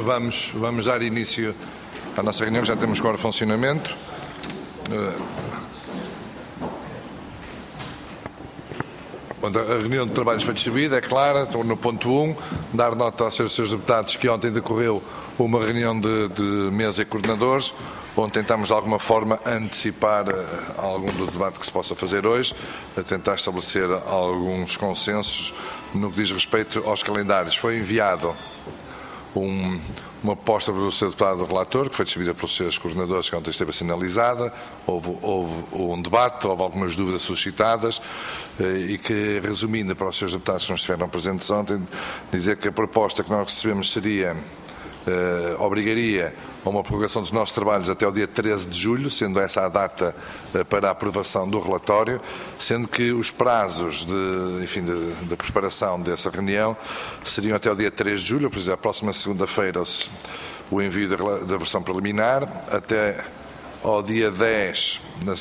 Vamos dar início à nossa reunião, já temos agora funcionamento. A reunião de trabalhos foi distribuída, é clara. Estou no ponto 1, dar nota aos senhores deputados que ontem decorreu uma reunião de mesa e coordenadores, onde tentámos de alguma forma antecipar algum do debate que se possa fazer hoje, a tentar estabelecer alguns consensos no que diz respeito aos calendários. Foi enviado uma proposta pelo Sr. Deputado Relator, que foi distribuída pelos seus coordenadores, que ontem esteve a ser analisada. Houve um debate, houve algumas dúvidas suscitadas e que, resumindo para os seus deputados que não estiveram presentes ontem, dizer que a proposta que nós recebemos seria, obrigaria a uma prorrogação dos nossos trabalhos até o dia 13 de julho, sendo essa a data para a aprovação do relatório, sendo que os prazos de preparação dessa reunião seriam até o dia 3 de julho, por exemplo, a próxima segunda-feira o envio da versão preliminar, até ao dia 10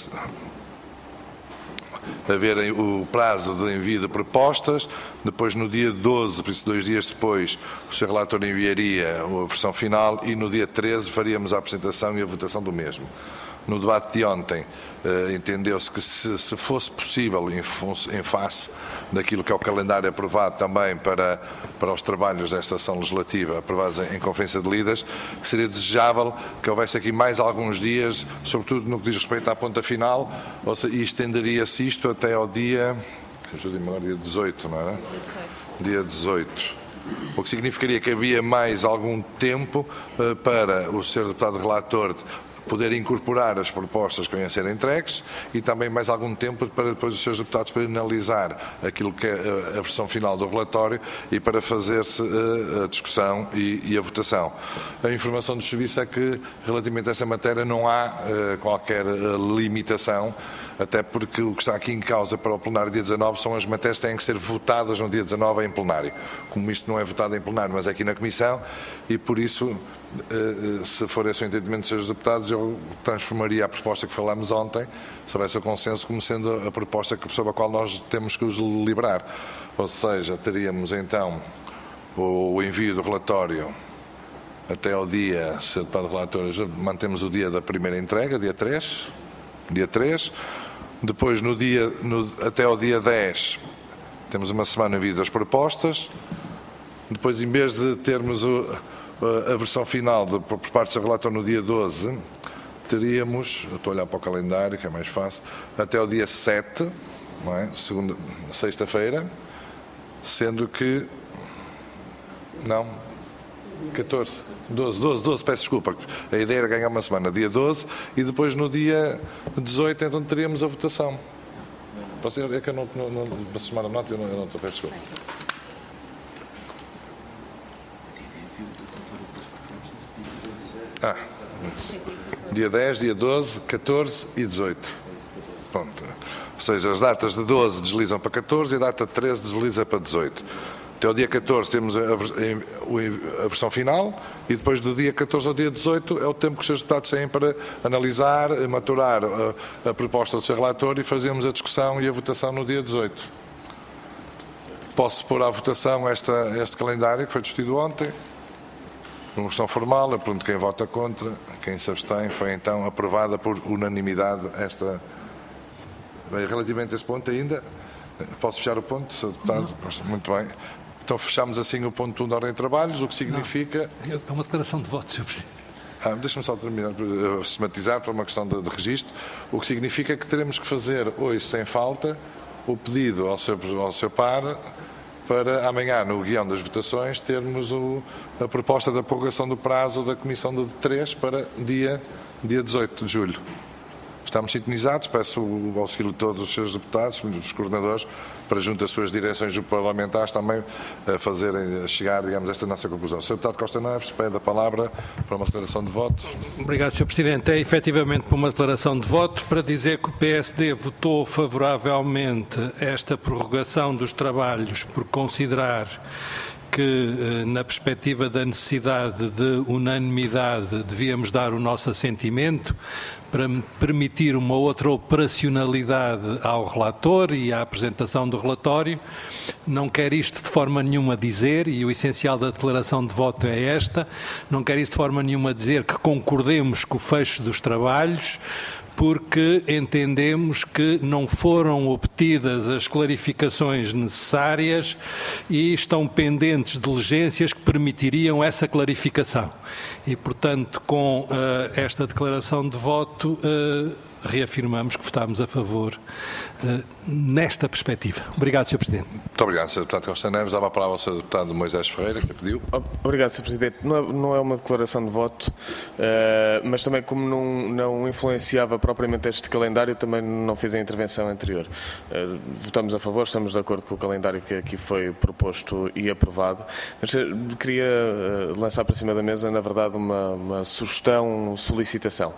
haver o prazo de envio de propostas, depois no dia 12, por isso 2 dias depois, o Sr. Relator enviaria a versão final e no dia 13 faríamos a apresentação e a votação do mesmo. No debate de ontem, entendeu-se que se fosse possível, em face daquilo que é o calendário aprovado também para os trabalhos desta sessão legislativa, aprovados em Conferência de Líderes, que seria desejável que houvesse aqui mais alguns dias, sobretudo no que diz respeito à ponta final, e estenderia-se isto até ao dia, ajude-me agora, dia 18, não era? Dia 18. O que significaria que havia mais algum tempo para o Sr. Deputado Relator poder incorporar as propostas que venham a ser entregues e também mais algum tempo para depois os seus deputados para analisar aquilo que é a versão final do relatório e para fazer-se a discussão e a votação. A informação do serviço é que, relativamente a esta matéria, não há qualquer limitação, até porque o que está aqui em causa para o plenário dia 19 são as matérias que têm que ser votadas no dia 19 em plenário. Como isto não é votado em plenário, mas é aqui na Comissão, e por isso, se for esse o entendimento dos seus deputados, eu transformaria a proposta que falámos ontem, se houvesse o consenso, como sendo a proposta sobre a qual nós temos que os liberar. Ou seja, teríamos então o envio do relatório até ao dia, se o deputado relator, mantemos o dia da primeira entrega, dia 3. Depois, até ao dia 10, temos uma semana envio das propostas. Depois, em vez de termos a versão final por parte do seu relator no dia 12, teríamos, eu estou a olhar para o calendário, que é mais fácil, até o dia 7, não é? Sexta-feira, sendo que, não, 14, 12, peço desculpa, a ideia era ganhar uma semana, dia 12, e depois no dia 18, então teríamos a votação. É que eu não posso chamar a nota, eu não estou, peço desculpa. Dia 10, dia 12, 14 e 18. Pronto. Ou seja, as datas de 12 deslizam para 14 e a data de 13 desliza para 18. Até o dia 14 temos a versão final e depois do dia 14 ao dia 18 é o tempo que os seus deputados têm para analisar, maturar a proposta do seu relator e fazermos a discussão e a votação no dia 18. Posso pôr à votação este calendário que foi discutido ontem? Uma questão formal, eu pergunto quem vota contra, quem se abstém. Foi então aprovada por unanimidade esta. Relativamente a este ponto ainda, posso fechar o ponto, Sr. Deputado? Não. Muito bem. Então fechamos assim o ponto 1 da ordem de trabalhos, o que significa... Não, é uma declaração de voto, Sr. Presidente. Deixa-me só terminar, sistematizar para uma questão de registro, o que significa que teremos que fazer hoje, sem falta, o pedido ao seu par para amanhã, no guião das votações, termos a proposta da prorrogação do prazo da Comissão de 3 para dia 18 de julho. Estamos sintonizados, peço o auxílio de todos os seus deputados, dos coordenadores, para junto às suas direções parlamentares também fazerem chegar, digamos, esta nossa conclusão. Sr. Deputado Costa Neves, pede a palavra para uma declaração de voto. Obrigado, Sr. Presidente. É efetivamente para uma declaração de voto para dizer que o PSD votou favoravelmente esta prorrogação dos trabalhos por considerar que, na perspectiva da necessidade de unanimidade, devíamos dar o nosso assentimento para permitir uma outra operacionalidade ao relator e à apresentação do relatório. Não quero isto de forma nenhuma dizer, e o essencial da declaração de voto é esta, não quero isto de forma nenhuma dizer que concordemos com o fecho dos trabalhos, porque entendemos que não foram obtidas as clarificações necessárias e estão pendentes diligências que permitiriam essa clarificação. E, portanto, com esta declaração de voto, reafirmamos que votamos a favor nesta perspectiva. Obrigado, Sr. Presidente. Muito obrigado, Sr. Deputado Costa Neves. Dava a palavra ao Sr. Deputado Moisés Ferreira, que pediu. Obrigado, Sr. Presidente. Não é uma declaração de voto, mas também, como não influenciava propriamente este calendário, também não fiz a intervenção anterior. Votamos a favor, estamos de acordo com o calendário que aqui foi proposto e aprovado, mas queria lançar para cima da mesa, na verdade, uma sugestão, solicitação.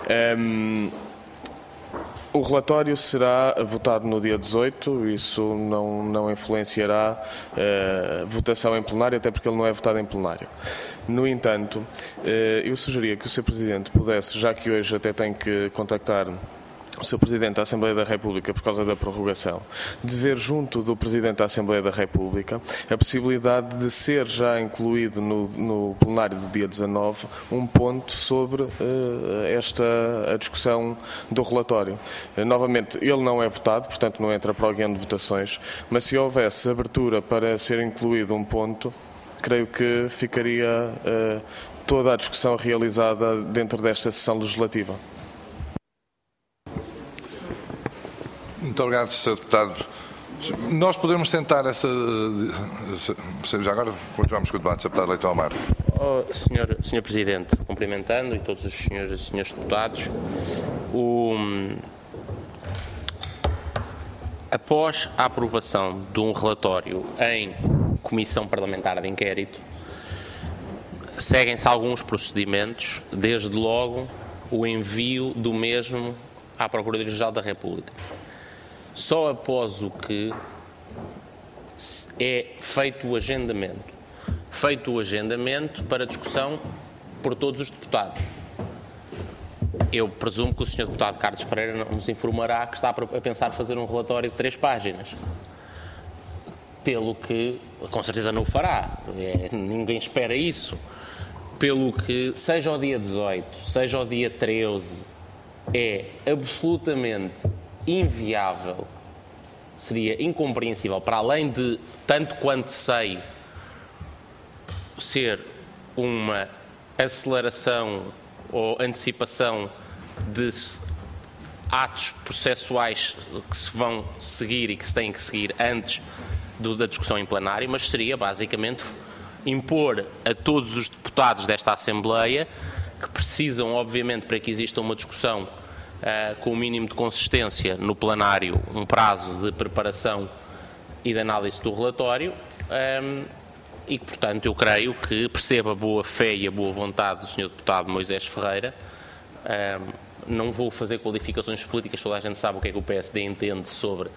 O relatório será votado no dia 18, isso não influenciará a votação em plenário, até porque ele não é votado em plenário. No entanto, eu sugeria que o Sr. Presidente pudesse, já que hoje até tem que contactar o Sr. Presidente da Assembleia da República por causa da prorrogação, de ver junto do Presidente da Assembleia da República a possibilidade de ser já incluído no plenário do dia 19 um ponto sobre a discussão do relatório. Novamente, ele não é votado, portanto não entra para o guião de votações, mas se houvesse abertura para ser incluído um ponto, creio que ficaria toda a discussão realizada dentro desta sessão legislativa. Muito obrigado, Sr. Deputado. Nós podemos tentar essa... Já agora continuamos com o debate, Sr. Deputado Leitão Amaro. Senhor Presidente, cumprimentando e todos os senhores e senhores deputados, após a aprovação de um relatório em Comissão Parlamentar de Inquérito, seguem-se alguns procedimentos, desde logo o envio do mesmo à Procuradoria-Geral da República. Só após o que é feito o agendamento para discussão por todos os deputados. Eu presumo que o Sr. Deputado Carlos Pereira nos informará que está a pensar fazer um relatório de 3 páginas. Pelo que, com certeza não o fará, ninguém espera isso. Pelo que, seja o dia 18, seja o dia 13, é absolutamente inviável, seria incompreensível, para além de, tanto quanto sei, ser uma aceleração ou antecipação de atos processuais que se vão seguir e que se têm que seguir antes da discussão em plenário, mas seria basicamente impor a todos os deputados desta Assembleia, que precisam, obviamente, para que exista uma discussão com o mínimo de consistência no plenário, um prazo de preparação e de análise do relatório, e que, portanto, eu creio que perceba a boa fé e a boa vontade do Sr. Deputado Moisés Ferreira. Não vou fazer qualificações políticas, toda a gente sabe o que é que o PSD entende sobre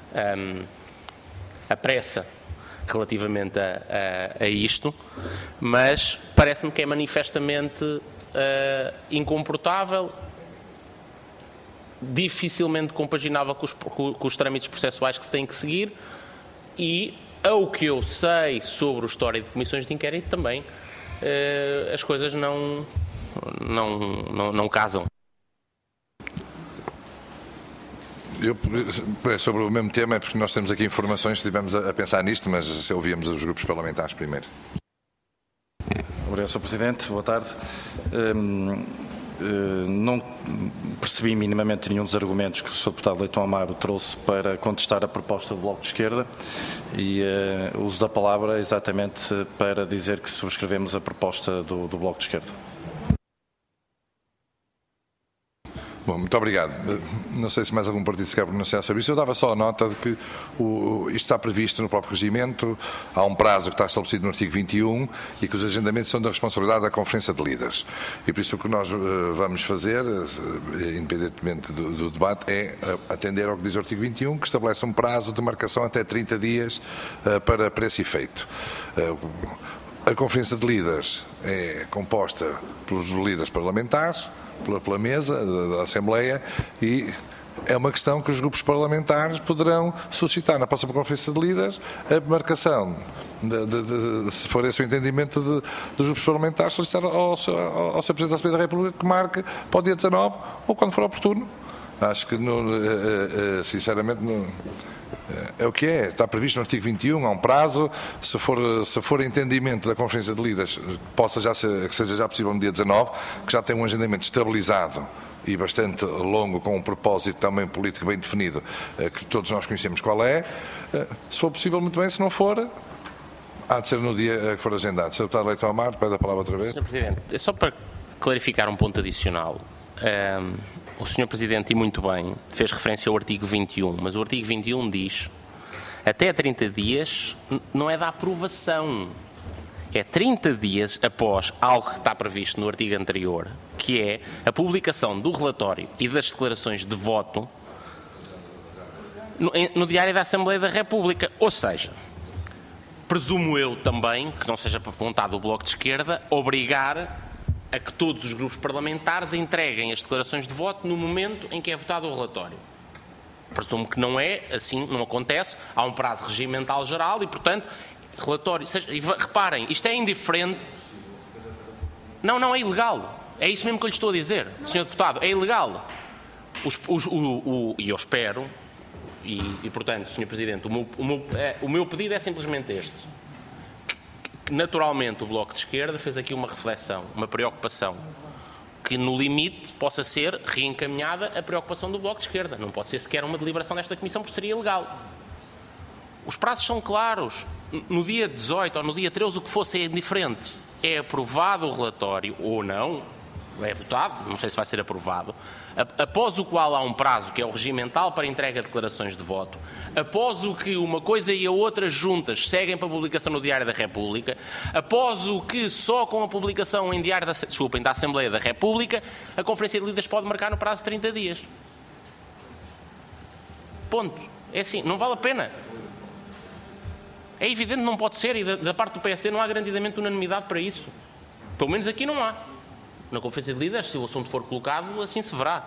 a pressa relativamente a isto, mas parece-me que é manifestamente incomportável, dificilmente compaginável com os trâmites processuais que se têm que seguir e, ao que eu sei sobre o histórico de comissões de inquérito, também as coisas não casam. Sobre o mesmo tema, é porque nós temos aqui informações, estivemos a pensar nisto, mas ouvíamos os grupos parlamentares primeiro. Obrigado, Sr. Presidente. Boa tarde. Não percebi minimamente nenhum dos argumentos que o Sr. Deputado Leitão Amaro trouxe para contestar a proposta do Bloco de Esquerda e uso da palavra exatamente para dizer que subscrevemos a proposta do Bloco de Esquerda. Bom, muito obrigado. Não sei se mais algum partido se quer pronunciar sobre isso. Eu dava só a nota de que isto está previsto no próprio regimento, há um prazo que está estabelecido no artigo 21 e que os agendamentos são da responsabilidade da Conferência de Líderes. E por isso o que nós vamos fazer, independentemente do debate, é atender ao que diz o artigo 21, que estabelece um prazo de marcação até 30 dias para esse efeito. A Conferência de Líderes é composta pelos líderes parlamentares, pela mesa da Assembleia, e é uma questão que os grupos parlamentares poderão suscitar na próxima Conferência de Líderes a marcação, se for esse o entendimento dos grupos parlamentares, solicitar ao Sr. Presidente da Assembleia da República que marque para o dia 19 ou quando for oportuno. Acho que, sinceramente, é o que é. Está previsto no artigo 21, há um prazo. Se for entendimento da Conferência de Líderes, que seja já possível no dia 19, que já tem um agendamento estabilizado e bastante longo, com um propósito também político bem definido, que todos nós conhecemos qual é. Se for possível, muito bem. Se não for, há de ser no dia que for agendado. Sr. Deputado Leitão Amaro, pede a palavra outra vez. Sr. Presidente, é só para clarificar um ponto adicional. O Sr. Presidente, e muito bem, fez referência ao artigo 21, mas o artigo 21 diz até 30 dias não é da aprovação, é 30 dias após algo que está previsto no artigo anterior, que é a publicação do relatório e das declarações de voto no Diário da Assembleia da República. Ou seja, presumo eu também, que não seja para vontade do Bloco de Esquerda, obrigar a que todos os grupos parlamentares entreguem as declarações de voto no momento em que é votado o relatório. Presumo que não é, assim não acontece, há um prazo regimental geral e, portanto, relatório... E reparem, isto é indiferente... Não, é ilegal. É isso mesmo que eu lhe estou a dizer, Sr. Deputado, é ilegal. E eu espero, e portanto, Sr. Presidente, o meu pedido é simplesmente este. Naturalmente, o Bloco de Esquerda fez aqui uma reflexão, uma preocupação, que no limite possa ser reencaminhada a preocupação do Bloco de Esquerda. Não pode ser sequer uma deliberação desta Comissão, porque seria ilegal. Os prazos são claros. No dia 18 ou no dia 13, o que fosse é indiferente. É aprovado o relatório ou não, é votado, não sei se vai ser aprovado, após o qual há um prazo, que é o regimental para entrega de declarações de voto, após o que uma coisa e a outra juntas seguem para publicação no Diário da República, após o que só com a publicação em Diário da Assembleia da República, a Conferência de Líderes pode marcar no prazo de 30 dias. Ponto. É assim, não vale a pena. É evidente que não pode ser, e da parte do PSD não há garantidamente unanimidade para isso. Pelo menos aqui não há. Na Conferência de Líderes, se o assunto for colocado, assim se verá.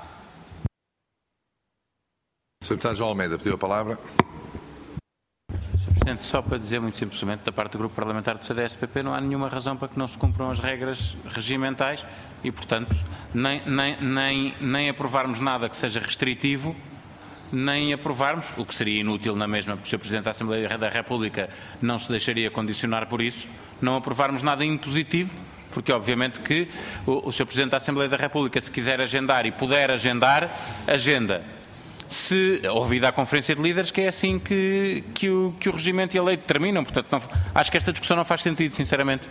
Sr. Deputado João Almeida pediu a palavra. Sr. Presidente, só para dizer muito simplesmente, da parte do Grupo Parlamentar do CDS-PP, não há nenhuma razão para que não se cumpram as regras regimentais e, portanto, nem aprovarmos nada que seja restritivo, nem aprovarmos, o que seria inútil na mesma, porque o Sr. Presidente da Assembleia da República não se deixaria condicionar por isso, não aprovarmos nada impositivo, porque obviamente que o Sr. Presidente da Assembleia da República, se quiser agendar e puder agendar, agenda. Se ouvida a Conferência de Líderes, que é assim que o regimento e a lei determinam. Portanto, acho que esta discussão não faz sentido, sinceramente.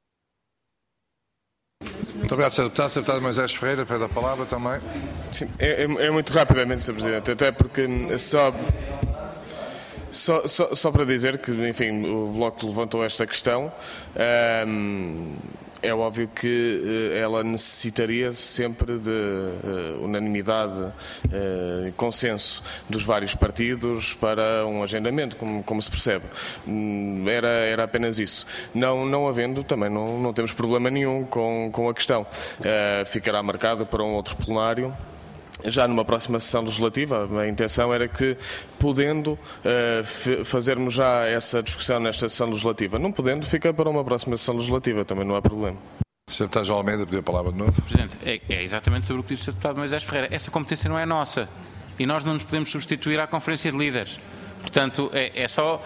Muito obrigado, Sr. Deputado. Sr. Deputado Moisés Ferreira, pede a palavra também. Sim, é muito rapidamente, Sr. Presidente, até porque só para dizer que, enfim, o Bloco levantou esta questão. É óbvio que ela necessitaria sempre de unanimidade e consenso dos vários partidos para um agendamento, como se percebe. Era apenas isso. Não havendo, também não temos problema nenhum com a questão. Ficará marcada para um outro plenário. Já numa próxima sessão legislativa, a intenção era que, podendo, fazermos já essa discussão nesta sessão legislativa. Não podendo, fica para uma próxima sessão legislativa, também não há problema. Sr. Deputado João Almeida pediu a palavra de novo. Presidente, é exatamente sobre o que disse o Sr. Deputado Moisés Ferreira. Essa competência não é nossa e nós não nos podemos substituir à Conferência de Líderes. Portanto, é só...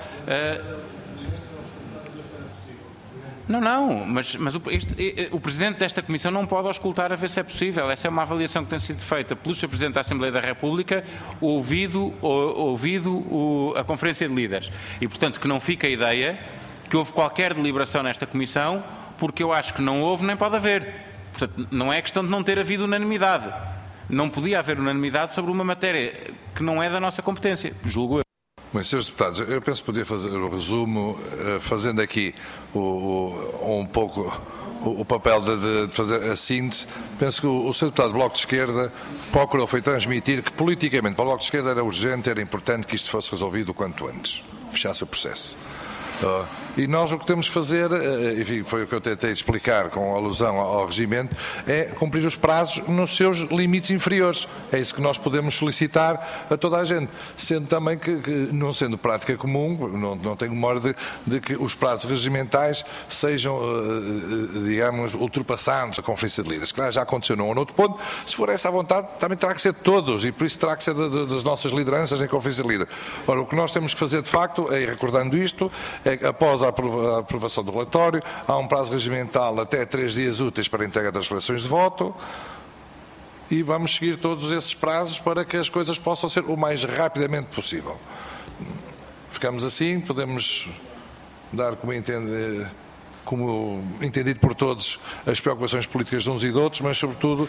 Não, mas o Presidente desta Comissão não pode auscultar a ver se é possível. Essa é uma avaliação que tem sido feita pelo Sr. Presidente da Assembleia da República, ouvido a Conferência de Líderes. E, portanto, que não fique a ideia que houve qualquer deliberação nesta Comissão, porque eu acho que não houve nem pode haver. Portanto, não é questão de não ter havido unanimidade. não podia haver unanimidade sobre uma matéria que não é da nossa competência, julgo eu. Bem, senhores deputados, eu penso que podia fazer o resumo, fazendo aqui um pouco o papel de fazer a síntese. Penso que o Sr. Deputado do Bloco de Esquerda procurou foi transmitir que politicamente para o Bloco de Esquerda era urgente, era importante que isto fosse resolvido o quanto antes, fechasse o processo. E nós o que temos que fazer, enfim, foi o que eu tentei explicar com alusão ao regimento, é cumprir os prazos nos seus limites inferiores. É isso que nós podemos solicitar a toda a gente. Sendo também que não sendo prática comum, não tenho memória de que os prazos regimentais sejam, digamos, ultrapassados a Conferência de Líderes. Claro, já aconteceu num ou noutro ponto. Se for essa a vontade, também terá que ser de todos, e por isso terá que ser das nossas lideranças em Conferência de Líderes. Ora, o que nós temos que fazer, de facto, é, recordando isto, é que após a aprovação do relatório, há um prazo regimental até 3 dias úteis para a entrega das declarações de voto, e vamos seguir todos esses prazos para que as coisas possam ser o mais rapidamente possível. Ficamos assim, podemos dar como entendido por todos as preocupações políticas de uns e de outros, mas sobretudo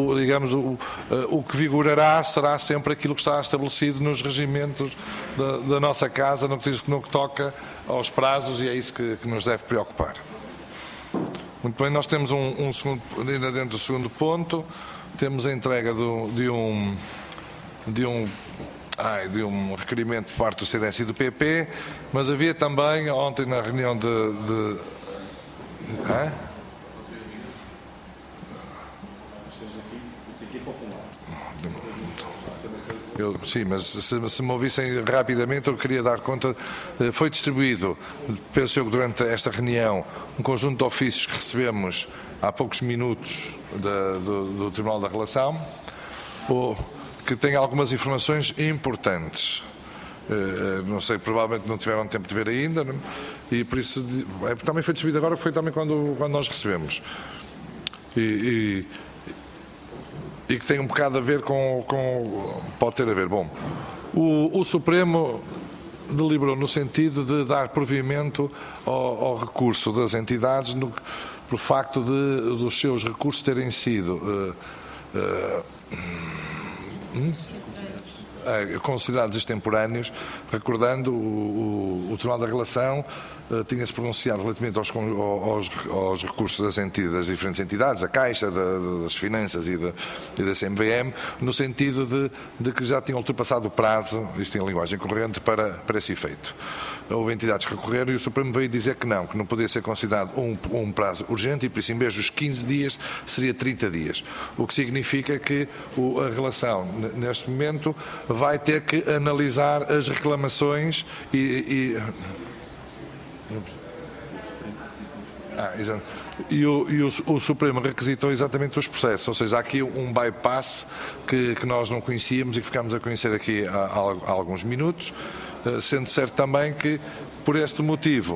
o que vigorará será sempre aquilo que está estabelecido nos regimentos da nossa casa no que toca aos prazos, e é isso que nos deve preocupar. Muito bem, nós temos ainda dentro do segundo ponto, temos a entrega de um requerimento por parte do CDS e do PP, mas havia também ontem na reunião sim, mas se me ouvissem rapidamente, eu queria dar conta. Foi distribuído, penso eu, durante esta reunião, um conjunto de ofícios que recebemos há poucos minutos do Tribunal da Relação, que tem algumas informações importantes. Não sei, provavelmente não tiveram tempo de ver ainda, e por isso também foi distribuído agora, foi também quando nós recebemos. E que tem um bocado a ver pode ter a ver. Bom, o Supremo deliberou no sentido de dar provimento ao recurso das entidades por facto dos seus recursos terem sido considerados extemporâneos, recordando o Tribunal da Relação tinha-se pronunciado relativamente aos recursos das diferentes entidades, a Caixa, das Finanças e da CMVM, no sentido de que já tinham ultrapassado o prazo, isto em linguagem corrente, para esse efeito. Houve entidades que recorreram e o Supremo veio dizer que não podia ser considerado um prazo urgente, e por isso, em vez dos 15 dias, seria 30 dias. O que significa que a Relação, neste momento, vai ter que analisar as reclamações e o Supremo requisitou exatamente os processos, ou seja, há aqui um bypass que nós não conhecíamos e que ficámos a conhecer aqui há alguns minutos, sendo certo também que por este motivo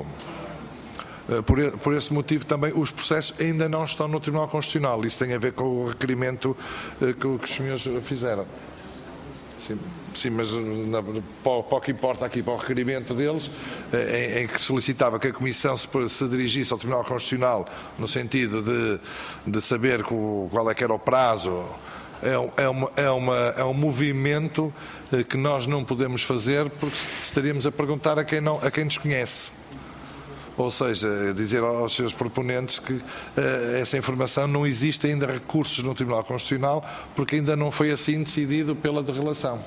também os processos ainda não estão no Tribunal Constitucional. Isso tem a ver com o requerimento que os senhores fizeram. Sim, mas para o que importa aqui, para o requerimento deles, em que solicitava que a Comissão se dirigisse ao Tribunal Constitucional no sentido de saber qual é que era o prazo, é um movimento que nós não podemos fazer, porque estaríamos a perguntar a quem desconhece. Ou seja, dizer aos seus proponentes que essa informação não existe ainda recursos no Tribunal Constitucional, porque ainda não foi assim decidido pela de Relação.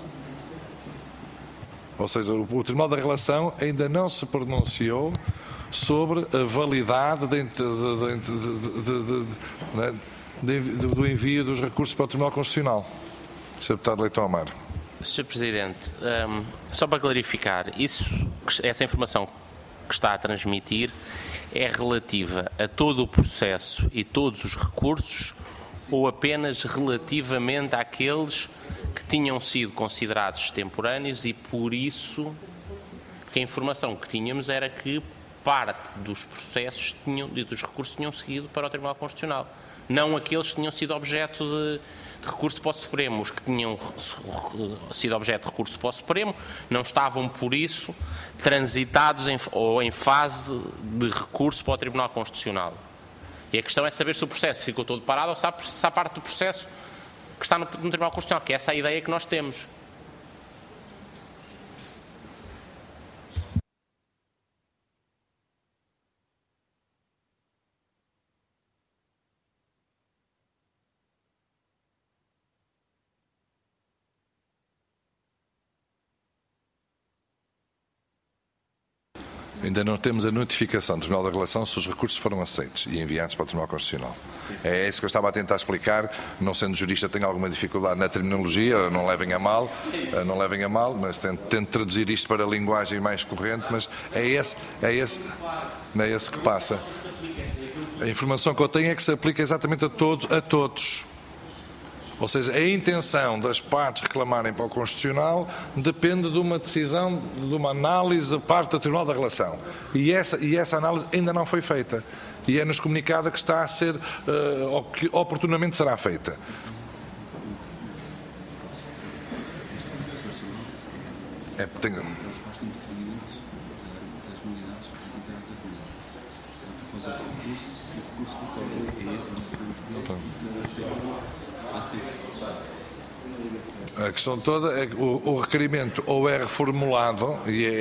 Ou seja, o Tribunal da Relação ainda não se pronunciou sobre a validade do envio dos recursos para o Tribunal Constitucional. Sr. Deputado Leitão Amaro. Sr. Presidente, só para clarificar, essa informação que está a transmitir é relativa a todo o processo e todos os recursos, ou apenas relativamente àqueles que tinham sido considerados extemporâneos, e por isso que a informação que tínhamos era que parte dos processos e dos recursos tinham seguido para o Tribunal Constitucional, não aqueles que tinham sido objeto de recurso para o Supremo. Os que tinham sido objeto de recurso para o Supremo não estavam, por isso, transitados ou em fase de recurso para o Tribunal Constitucional. E a questão é saber se o processo ficou todo parado ou se há parte do processo que está no Tribunal Constitucional, que é essa a ideia que nós temos. Ainda não temos a notificação do Tribunal da Relação se os recursos foram aceitos e enviados para o Tribunal Constitucional. É isso que eu estava a tentar explicar. Não sendo jurista, tenho alguma dificuldade na terminologia, não levem a mal, mas tento traduzir isto para a linguagem mais corrente, mas é esse que passa. A informação que eu tenho é que se aplica exatamente a todos. Ou seja, a intenção das partes reclamarem para o Constitucional depende de uma decisão, de uma análise da parte do Tribunal da Relação. E essa análise ainda não foi feita. E é-nos comunicada que está a ser, ou que oportunamente será feita. A questão toda é que o requerimento ou é reformulado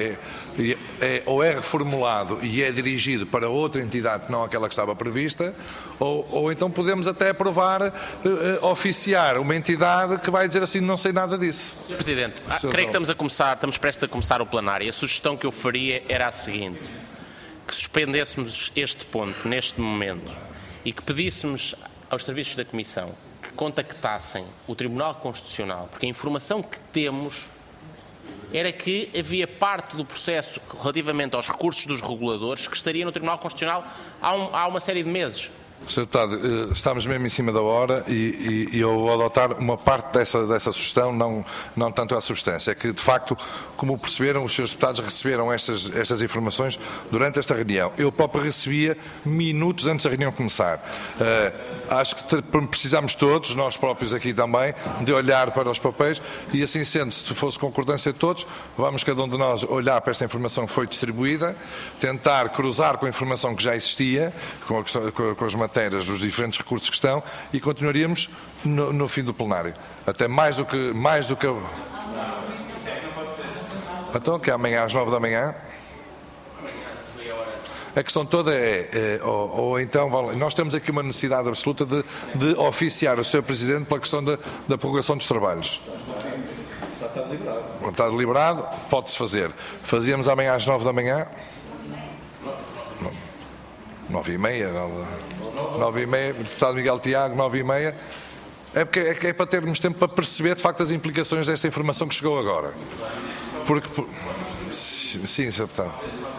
e é dirigido para outra entidade que não aquela que estava prevista, ou então podemos até aprovar, oficiar uma entidade que vai dizer assim, não sei nada disso. Sr. Presidente, creio que estamos prestes a começar o plenário, e a sugestão que eu faria era a seguinte: que suspendêssemos este ponto neste momento e que pedíssemos aos serviços da Comissão que contactassem o Tribunal Constitucional, porque a informação que temos era que havia parte do processo relativamente aos recursos dos reguladores que estaria no Tribunal Constitucional há uma série de meses. Sr. Deputado, estamos mesmo em cima da hora e eu vou adotar uma parte dessa sugestão, não tanto a substância. É que, de facto, como perceberam, os Srs. Deputados receberam estas informações durante esta reunião. Eu próprio recebia minutos antes da reunião começar. Acho que precisamos todos, nós próprios aqui também, de olhar para os papéis e, assim sendo, se fosse concordância de todos, vamos cada um de nós olhar para esta informação que foi distribuída, tentar cruzar com a informação que já existia, com as matérias dos diferentes recursos que estão, e continuaríamos no fim do plenário. Até mais do que Então, que é amanhã às 9 da manhã. A questão toda ou então, nós temos aqui uma necessidade absoluta de oficiar o Sr. Presidente pela questão da prorrogação dos trabalhos. Está deliberado, pode-se fazer. Fazíamos amanhã às 9 da manhã. 9h30, 9h30, deputado Miguel Tiago, 9h30. É para termos tempo para perceber de facto as implicações desta informação que chegou agora. Sim, Sr. Deputado.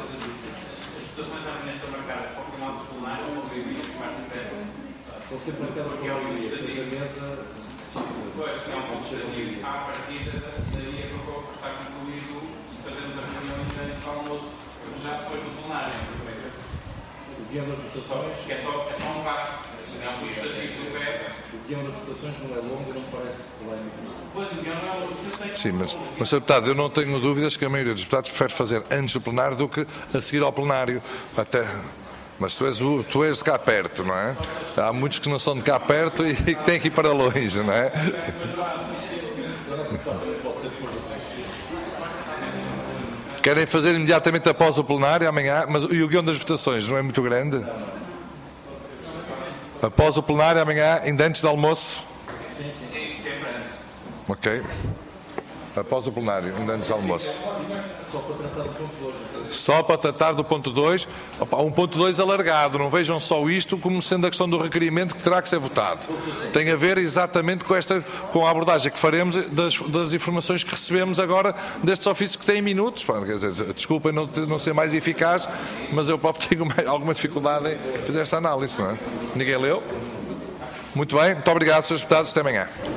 O guião das votações é só um debate. O guião das votações não é longo e não parece polémico. Pois, o guião não é longo. Sim, mas Sr. Deputado, eu não tenho dúvidas que a maioria dos deputados prefere fazer antes do plenário do que a seguir ao plenário. Mas tu és de cá perto, não é? Há muitos que não são de cá perto e que têm que ir para longe, não é? Querem fazer imediatamente após o plenário, amanhã, mas e o guião das votações não é muito grande? Após o plenário, amanhã, ainda antes do almoço? Sim, sempre antes. Ok. Após o plenário, ainda antes do almoço. Só para tratar do ponto 2. Um ponto 2 alargado. Não vejam só isto como sendo a questão do requerimento que terá que ser votado. Tem a ver exatamente com a abordagem que faremos das informações que recebemos agora destes ofícios que têm minutos. Quer dizer, desculpem não ser mais eficaz, mas eu próprio tenho alguma dificuldade em fazer esta análise. Não é? Ninguém leu? Muito bem. Muito obrigado, Srs. Deputados. Até amanhã.